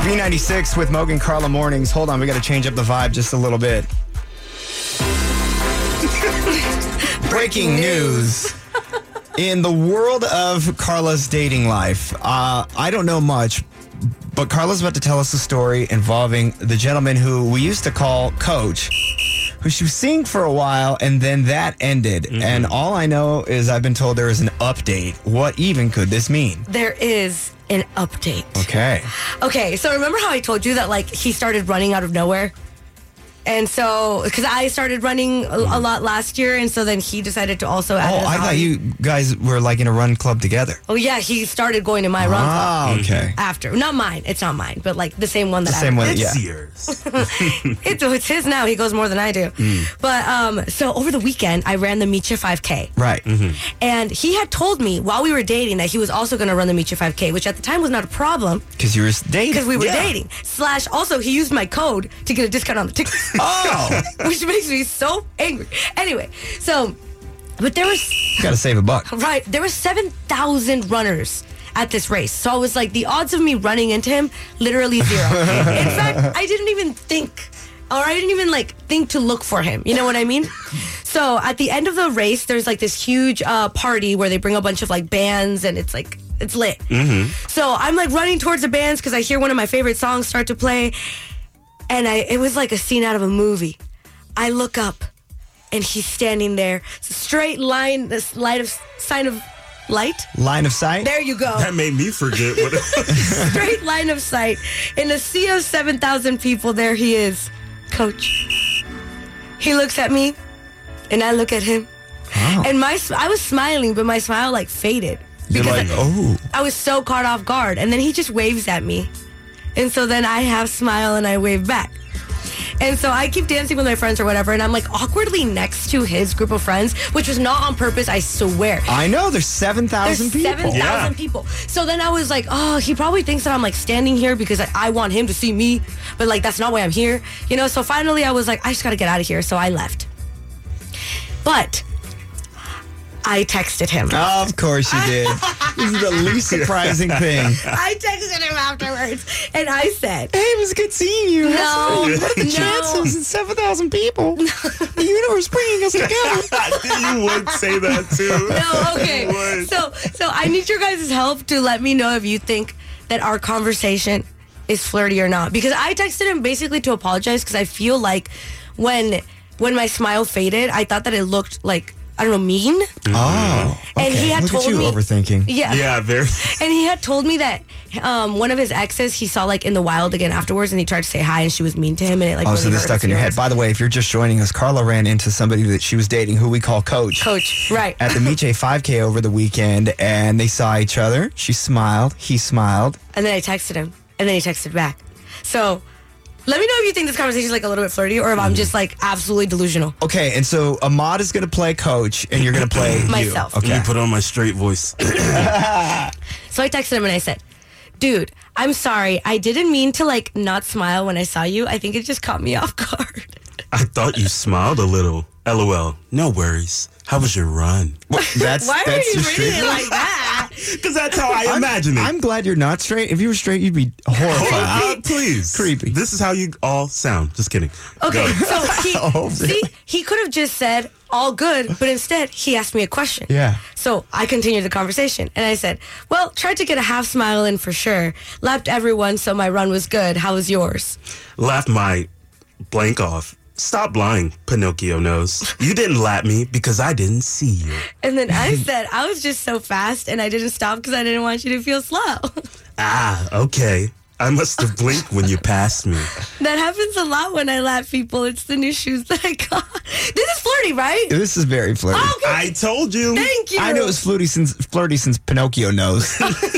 B96 with Mogan Carla Mornings. Hold on, we got to change up the vibe just a little bit. Breaking news. In the world of Carla's dating life, I don't know much, but Carla's about to tell us a story involving the gentleman who we used to call Coach, who she was seeing for a while, and then that ended. Mm-hmm. And all I know is I've been told there is an update. What even could this mean? There is an update. Okay, so remember how I told you that, like, he started running out of nowhere? And so, because I started running a lot last year, and so then he decided to also add I thought you guys were like in a run club together. Oh, yeah, he started going to my run club. Okay. After. Not mine. It's not mine, but like the same one that It's yours. It's his now. He goes more than I do. But, so over the weekend, I ran the Meet Ya 5K. Right. Mm-hmm. And he had told me while we were dating that he was also going to run the Meet Ya 5K, which at the time was not a problem. Because you were dating. Because we were dating. / also, he used my code to get a discount on the tickets. Oh! Which makes me so angry. Anyway, so, but there was... You gotta save a buck. Right. There were 7,000 runners at this race. So I was like, the odds of me running into him, literally 0. In fact, I didn't even think... Or I didn't even, think to look for him. You know what I mean? So at the end of the race, there's, this huge party where they bring a bunch of, bands, and it's lit. Mm-hmm. So I'm, running towards the bands because I hear one of my favorite songs start to play. And it was like a scene out of a movie. I look up, and he's standing there. It's a straight line, sign of light. Line of sight? There you go. That made me forget what it was. Straight line of sight. In a sea of 7,000 people, there he is. Coach. He looks at me, and I look at him. Wow. And I was smiling, but my smile, faded. You're like, oh. I was so caught off guard. And then he just waves at me. And so then I half smile and I wave back. And so I keep dancing with my friends or whatever, and I'm awkwardly next to his group of friends, which was not on purpose, I swear. I know, there's 7,000 people. 7,000 people. So then I was like, oh, he probably thinks that I'm standing here because I want him to see me, but that's not why I'm here. So finally I was like, I just gotta get out of here. So I left. But I texted him. Of course you did. This is the least surprising thing. I texted him afterwards, and I said, hey, it was good seeing you. No. What are the chances? It's 7,000 people. The universe bringing us together. You would say that, too. No, okay. So I need your guys' help to let me know if you think that our conversation is flirty or not. Because I texted him basically to apologize, because I feel like when my smile faded, I thought that it looked I don't know, mean. Oh, okay. And he had Look told at you me overthinking. Yeah, very. And he had told me that one of his exes he saw in the wild again afterwards, and he tried to say hi, and she was mean to him, and it really so this hurt stuck his in your head. feelings. By the way, if you're just joining us, Carla ran into somebody that she was dating, who we call Coach. Coach, right? At the Meet Ya 5K over the weekend, and they saw each other. She smiled. He smiled. And then I texted him, and then he texted back. So let me know if you think this conversation is a little bit flirty, or if I'm just absolutely delusional. Okay, and so Ahmad is going to play Coach, and you're going to play Myself. You. Okay. Let me put on my straight voice. So I texted him and I said, dude, I'm sorry. I didn't mean to not smile when I saw you. I think it just caught me off guard. I thought you smiled a little. LOL. No worries. How was your run? Why are you your straight reading it like that? Because that's how I imagine it. I'm glad you're not straight. If you were straight, you'd be horrified. Please. Creepy. This is how you all sound. Just kidding. Okay, Go. so he could have just said, all good, but instead he asked me a question. Yeah. So I continued the conversation, and I said, well, tried to get a half smile in for sure. Lapped everyone, so my run was good. How was yours? Laughed my blank off. Stop lying, Pinocchio nose. You didn't lap me because I didn't see you. And then I said, I was just so fast, and I didn't stop because I didn't want you to feel slow. Okay. I must have blinked when you passed me. That happens a lot when I lap people. It's the new shoes that I got. This is flirty, right? This is very flirty. Okay. I told you. Thank you. I know it was flirty since Pinocchio knows.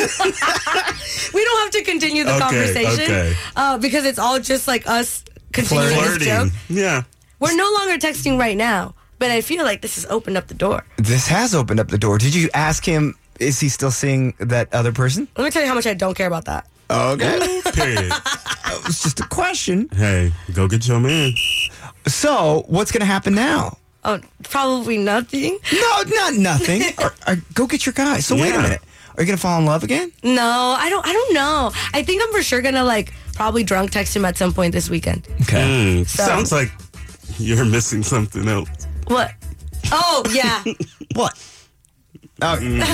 We don't have to continue the conversation because it's all just us continuing this joke. Yeah. We're no longer texting right now, but I feel like this has opened up the door. This has opened up the door. Did you ask him, is he still seeing that other person? Let me tell you how much I don't care about that. Okay. Period. It was just a question. Hey, go get your man. So, what's going to happen now? Oh, probably nothing. No, not nothing. Go get your guy. So, wait a minute. Are you going to fall in love again? No, I don't know. I think I'm for sure gonna like probably drunk text him at some point this weekend. Okay. Sounds like you're missing something else. What? Oh yeah. What? Oh.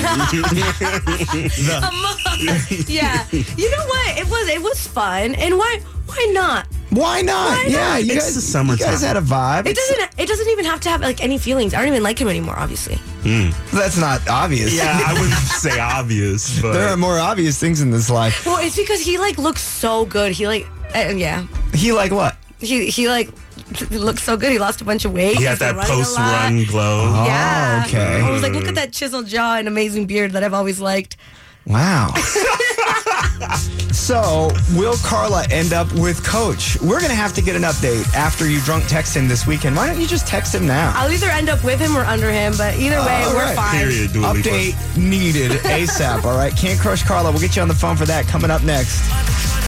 Yeah. You know what? It was fun, and why not? Why not? Why Yeah, not? you It's guys, the summertime. You guys had a vibe. It doesn't even have to have like any feelings. I don't even like him anymore, obviously. That's not obvious. Yeah, I wouldn't say obvious, but There are more obvious things in this life. Well, it's because he like looks so good. He like yeah. He like what? He like looks so good. He lost a bunch of weight. he He's had that been running a lot. post-run glow. Yeah. Oh, okay. I was like, look at that chiseled jaw and amazing beard that I've always liked. Wow. So, will Carla end up with Coach? We're going to have to get an update after you drunk text him this weekend. Why don't you just text him now? I'll either end up with him or under him, but either way, All we're right. fine. Period. Dua Lipa. Update needed ASAP, all right? Can't Crush Carla. We'll get you on the phone for that coming up next.